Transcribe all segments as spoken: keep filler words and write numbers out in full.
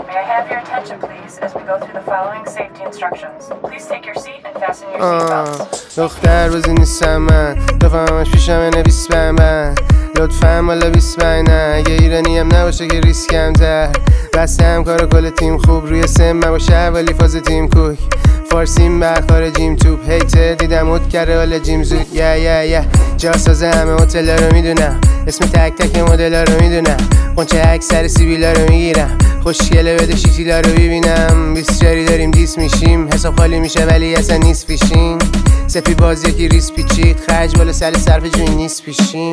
May I have your attention, please, as we go through the following safety instructions. Please take your seat and fasten your seatbelts. دختر بازی نیستم من دفعهمش پیشم نویس من لطفاً مالا بیست نه اگه ایرانی هم نباشه که ریسک کمتر بسته هم کار کل تیم خوب روی سم باشه ولی فاز تیم کوک فارسیم بر خارجیم توپ هیته دیدم اوت کرده حالا جیم زود یا یا یا جاسازه همه هتل رو میدونم اسم تک تک مدل رو میدونم قنچه اکثر سیبیلا رو میگیرم خوشگله بده شیتیلا رو ببینم بیست جاری داریم دیس میشیم حساب خالی میشه ولی اصلا نیست پیشین سپی بازی که ریس پیچید خرج بالا سل صرف جوی نیست پیشیم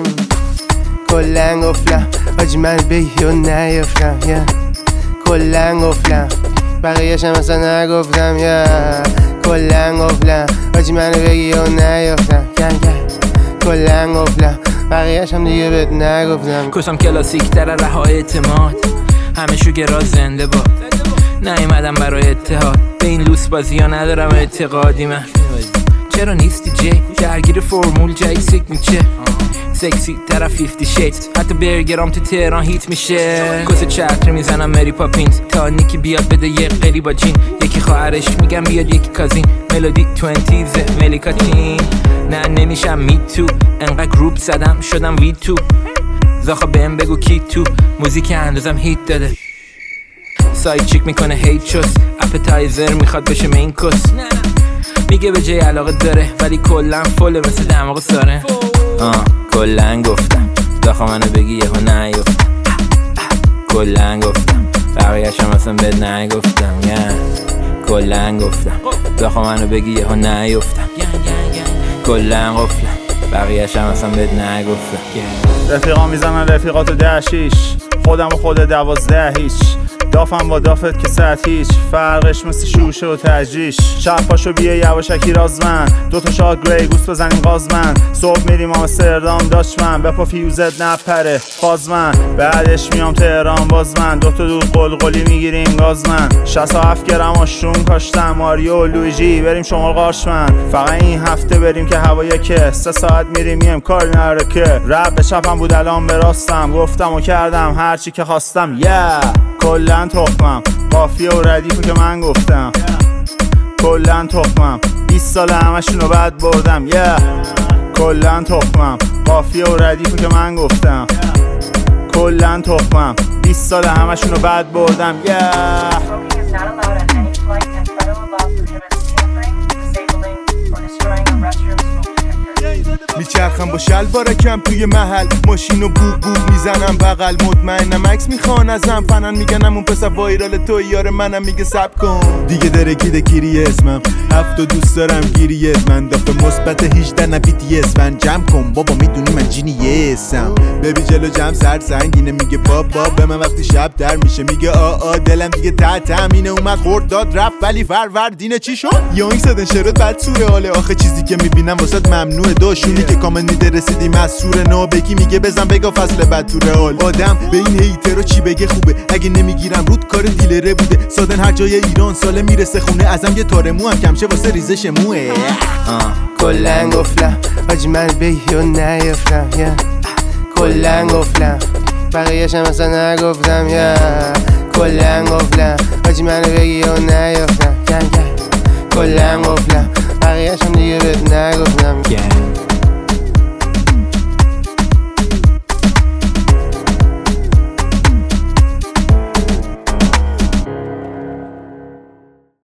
کلن گفتم آجی من بگی و نیفتم یا کلن گفتم بقیهش هم اصلا نگفتم یا کلن گفتم آجی منو بگی و نیفتم گن گن کلن گفتم بقیهش هم دیگه بهت نگفتم کشم کلاسیک تر رها اعتماد همه شوگرا زنده باد نیومدم برای اتحاد به این لوس بازی ها ندارم اعتقادی من چرا نیستی جی درگیر فرمول جای سیگنیچر سکسی طرف فیفتی شیدز حتی برگرام تو تهران هیت میشه کس چتر میزنم مری پاپینز تا نیکی بیاد بده یه قلی با جین یکی خواهرش میگم بیاد یکی کازین ملودی توینتیزه ملیکاتین نه نمیشم می تو انقدر گروپ زدم شدم وی تو زاخا بهم بگو کی تو موزیک اندازم هیت داده ساید چیک میکنه هیت چوس اپتایزر میخواد بشه مین کس میگه به جای علاقه داره ولی کلن فله مثل دماغ ساره آه کلن گفتم داخل منو بگی یهو نیفتم کلن گفتم بقیهش هم اصلا بهت نگفتم کلن گفتم داخل منو بگی یهو نیفتم کلن گفتم بقیهش هم اصلا بهت نگفتم رفیقا میزنن رفیقاتو ده شیش خودم و خود دوازده هیچ دافم با دافت که ساعت هیچ فرقش مثل شوشه و تجریش شب پاشو بیه یواشکی رازمن دوتا شاد گری گوست بزنیم غازمن صبح میریم آمستردام داشمن بپا فیوزت نپره فازمن بعدش میام تهران بازمن دوتا دود قلقلی میگیریم گازمن شصت و هفت گرم آشروم کاشتم ماریو لویجی بریم شمال قارشمن فقط این هفته بریم که هوایه که سه ساعت میریم میم کاری نره که رب به چپم بود الان براستم گفتم و کردم هرچی که خواستم yeah. کلن تخمم قافیه و ردیفو که من گفتم کلن تخمم بیست سال همشونو بد بردم yeah. کلن تخمم قافیه و ردیفو که من گفتم کلن تخمم بیست سال همشونو بد بردم yeah. میچرخم با شلوارکم توی محل ماشینو بوق بوق میزنم بغل مطمئنم عکس میخوان ازم فنن میگنم اون پسر وایرال تو یار منم میگه سب کن دیگه درکیده کیری اسمم هفتو دوست دارم گیریت من دفعه مثبت هجده نه بی تی اس من جمع کن بابا میدونی من جینیسم ببی جلو جمع سر سنگینه میگه بابا به من وقتی شب در میشه میگه آ آ دلم دیگه تحت همینه اومد خورد داد رفت ولی فروردینه چی شد یا این صدن شرط بد سوره حاله آخه چیزی که میبینم واسط ممنوعه داشونی که کامل میده رسیدیم از سور نو بگی میگه بزن بگا فصل بد تو رئال آدم به این هیترو چی بگه خوبه اگه نمیگیرم رود کار دیلره بوده سادن هر جای ایران ساله میرسه خونه ازم یه تار مو هم کمشه واسه ریزش موه کلن گفتم آجی من بگی و نیفتم کلن گفتم بقیهش هم اصلا نگفتم کلن گفتم آجی منو بگی و نیفتم کلن گفتم بقیهش هم دیگه بهت نگفتم